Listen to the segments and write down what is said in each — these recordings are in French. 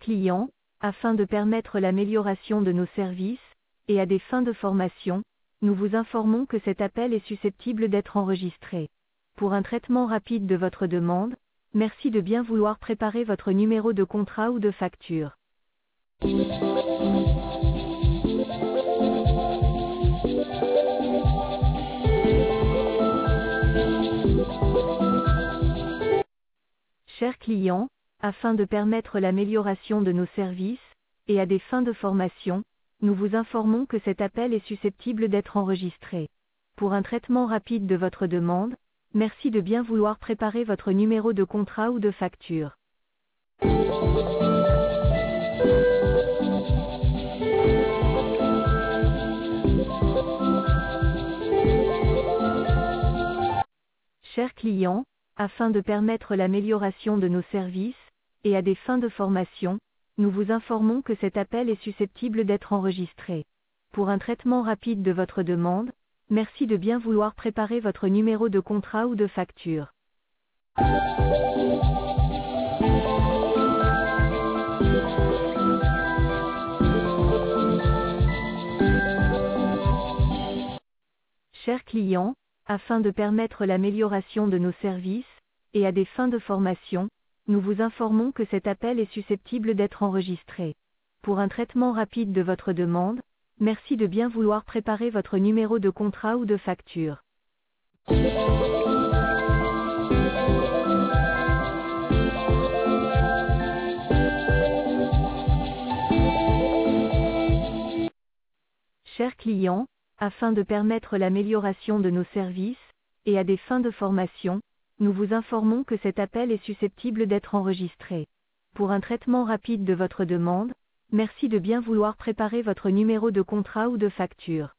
client, afin de permettre l'amélioration de nos services, et à des fins de formation, nous vous informons que cet appel est susceptible d'être enregistré. Pour un traitement rapide de votre demande, merci de bien vouloir préparer votre numéro de contrat ou de facture. Chers clients, afin de permettre l'amélioration de nos services, et à des fins de formation, nous vous informons que cet appel est susceptible d'être enregistré. Pour un traitement rapide de votre demande, merci de bien vouloir préparer votre numéro de contrat ou de facture. Chers clients, afin de permettre l'amélioration de nos services, et à des fins de formation, nous vous informons que cet appel est susceptible d'être enregistré. Pour un traitement rapide de votre demande, merci de bien vouloir préparer votre numéro de contrat ou de facture. Chers clients, afin de permettre l'amélioration de nos services, et à des fins de formation, nous vous informons que cet appel est susceptible d'être enregistré. Pour un traitement rapide de votre demande, merci de bien vouloir préparer votre numéro de contrat ou de facture. Chers clients, afin de permettre l'amélioration de nos services, et à des fins de formation, nous vous informons que cet appel est susceptible d'être enregistré. Pour un traitement rapide de votre demande, merci de bien vouloir préparer votre numéro de contrat ou de facture.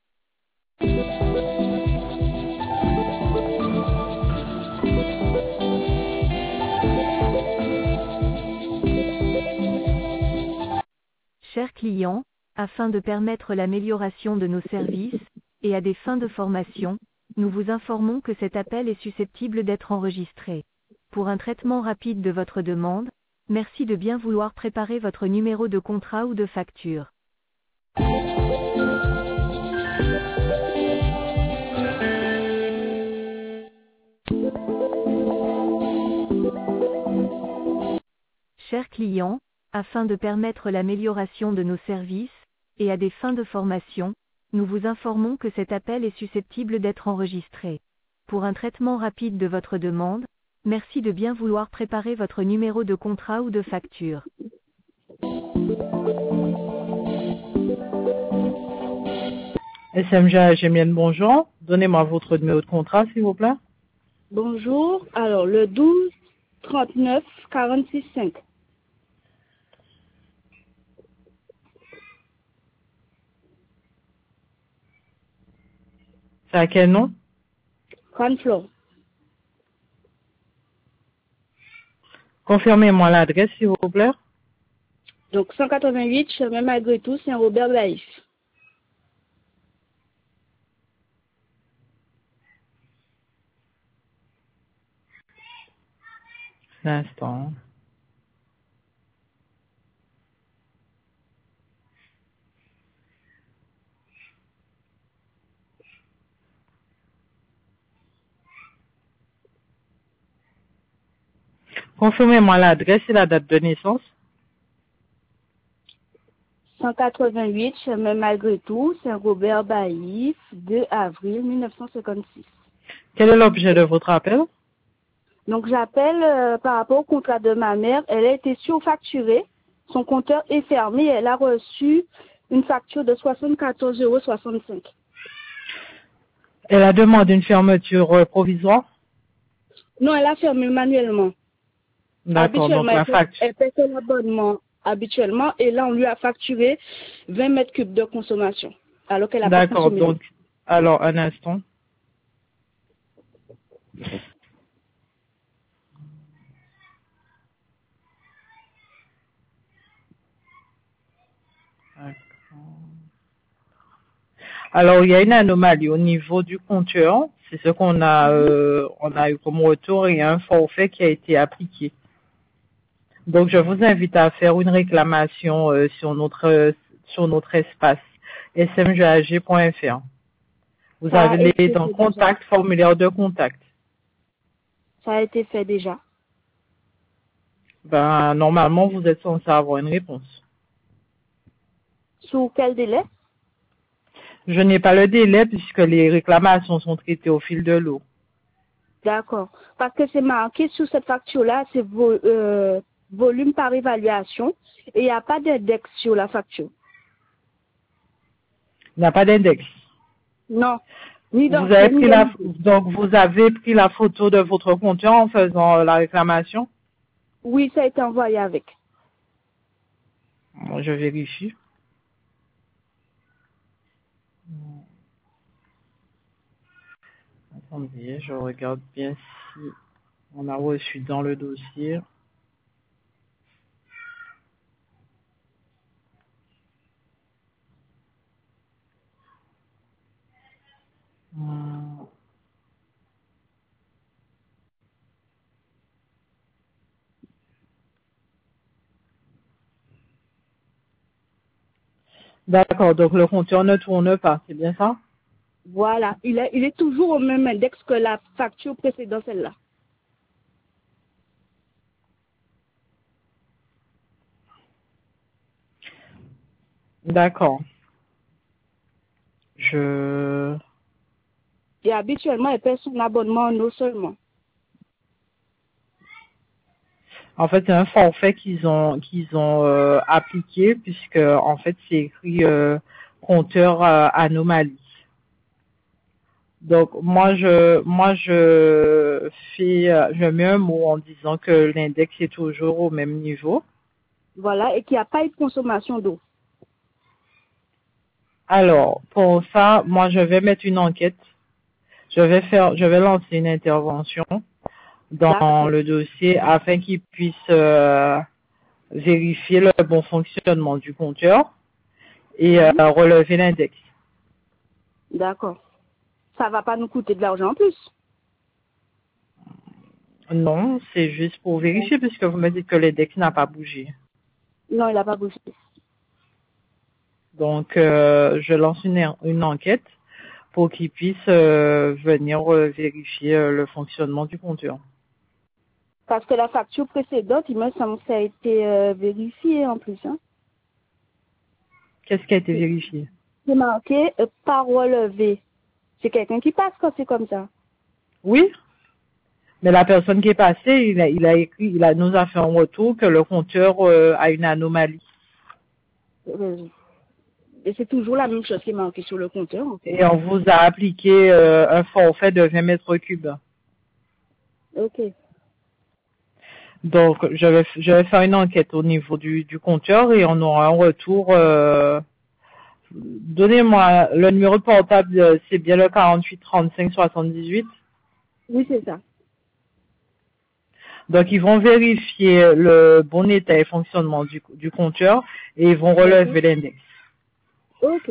Chers clients, afin de permettre l'amélioration de nos services, et à des fins de formation, nous vous informons que cet appel est susceptible d'être enregistré. Pour un traitement rapide de votre demande, merci de bien vouloir préparer votre numéro de contrat ou de facture. Chers clients, afin de permettre l'amélioration de nos services, et à des fins de formation, nous vous informons que cet appel est susceptible d'être enregistré. Pour un traitement rapide de votre demande, merci de bien vouloir préparer votre numéro de contrat ou de facture. SMG Gémienne, bonjour. Donnez-moi votre numéro de contrat, s'il vous plaît. Bonjour. Alors, le 12 39 46 5. C'est à quel nom? Canflor. Confirmez-moi l'adresse, s'il vous plaît. Donc, 188, chemin malgré tout, Saint-Robert-Baïf. Un instant. Confirmez-moi l'adresse et la date de naissance. 188, chemin malgré tout, Saint-Robert-Baïf, 2 avril 1956. Quel est l'objet de votre appel? Donc, j'appelle par rapport au contrat de ma mère. Elle a été surfacturée. Son compteur est fermé. Elle a reçu une facture de 74,65 €. Elle a demandé une fermeture provisoire? Non, elle a fermé manuellement. D'accord, donc la facture. Elle paie son abonnement habituellement et là, on lui a facturé 20 mètres cubes de consommation. Alors qu'elle a pas D'accord, consommé. donc, alors, un instant. Alors, il y a une anomalie au niveau du compteur. C'est ce qu'on a, on a eu comme retour. Il y a un forfait qui a été appliqué. Donc, je vous invite à faire une réclamation sur notre espace smgag.fr. Vous Ça a allez été dans fait déjà. contact, formulaire de contact. Ça a été fait déjà. Ben, normalement, vous êtes censé avoir une réponse. Sous quel délai? Je n'ai pas le délai puisque les réclamations sont traitées au fil de l'eau. D'accord. Parce que c'est marqué sur cette facture-là, c'est volume par évaluation et il n'y a pas d'index sur la facture. Il n'y a pas d'index. Non. Ni Vous dans avez ni pris dans- donc vous avez pris la photo de votre compteur en faisant la réclamation. Oui, ça a été envoyé avec. Bon, je vérifie. Attendez, je regarde bien si on a reçu dans le dossier. Hum. D'accord, donc le compteur ne tourne pas, c'est bien ça? Voilà. Il est toujours au même index que la facture précédente, celle-là. D'accord. Je Et habituellement, elle paie son abonnement en eau seulement. En fait, c'est un forfait qu'ils ont appliqué puisque en fait c'est écrit compteur anomalie. Donc je mets un mot en disant que l'index est toujours au même niveau. Voilà. Et qu'il n'y a pas eu de consommation d'eau. Alors pour ça, moi je vais mettre une enquête. Je vais lancer une intervention dans D'accord. le dossier afin qu'ils puissent vérifier le bon fonctionnement du compteur et Mhm. relever l'index. D'accord. Ça va pas nous coûter de l'argent en plus. Non, c'est juste pour vérifier puisque vous me dites que l'index n'a pas bougé. Non, il n'a pas bougé. Donc, je lance une enquête pour qu'ils puissent venir vérifier le fonctionnement du compteur. Parce que la facture précédente, il me semble que ça a été vérifié en plus. Hein. Qu'est-ce qui a été vérifié? C'est marqué pas relevé. C'est quelqu'un qui passe quand c'est comme ça. Oui, mais la personne qui est passée, nous a fait un retour que le compteur a une anomalie. Et c'est toujours la même chose qui est marquée sur le compteur. En fait. Et on vous a appliqué un forfait de 20 mètres cubes. Ok. Donc, je vais faire une enquête au niveau du compteur et on aura un retour. Donnez-moi le numéro de portable, c'est bien le 48 35 78. Oui, c'est ça. Donc, ils vont vérifier le bon état et fonctionnement du compteur et ils vont D'accord. relever l'index. Ok.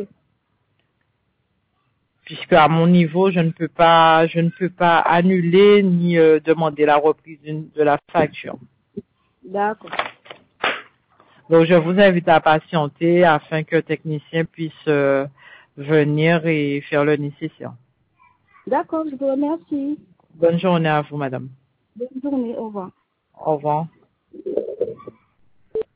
Puisque à mon niveau, je ne peux pas annuler ni demander la reprise de la facture. D'accord. Donc, je vous invite à patienter afin que le technicien puisse venir et faire le nécessaire. D'accord, je vous remercie. Bonne journée à vous, madame. Bonne journée. Au revoir. Au revoir.